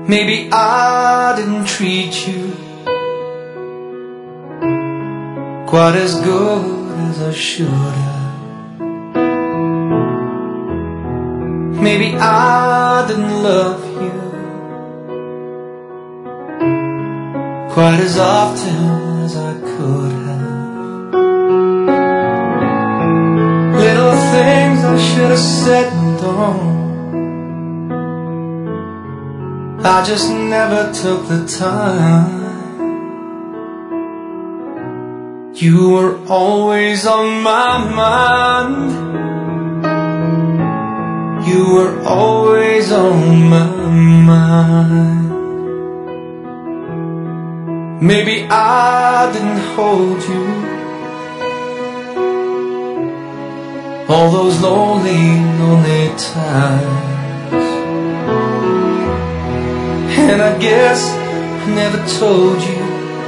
Maybe I didn't treat you quite as good as I should have. Maybe I didn't love you quite as often as I could have. Little things I should have said and done, I just never took the time. You were always on my mind. You were always on my mind. Maybe I didn't hold you all those lonely, lonely times. And I guess I never told you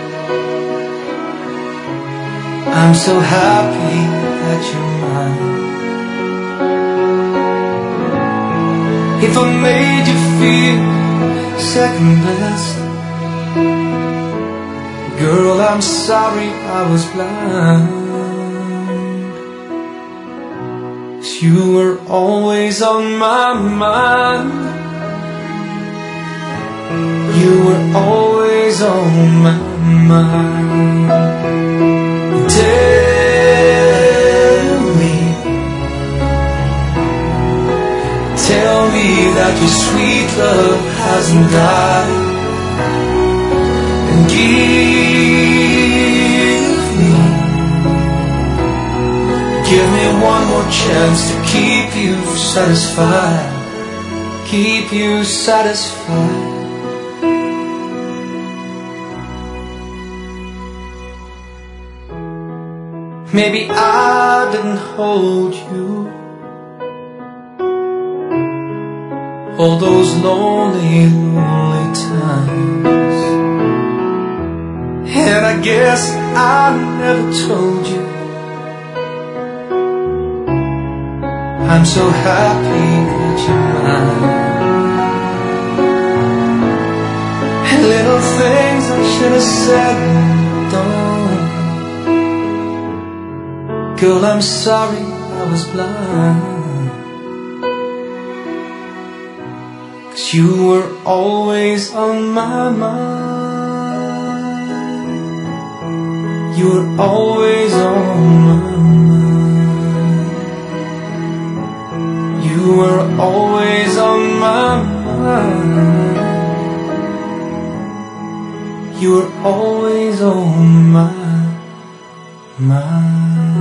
I'm so happy that you're mine. If I made you feel second best, girl, I'm sorry I was blind. 'Cause you were always on my mind. You were always on my mind. Tell me that your sweet love hasn't died, and give me one more chance to keep you satisfied, keep you satisfied. Maybe I didn't hold you all those lonely, lonely times. And I guess I never told you I'm so happy that you're mine. And little things I should have said and done, girl, I'm sorry I was blind. 'Cause you were always on my mind. You were always on my mind. You were always on my mind. You were always on my mind.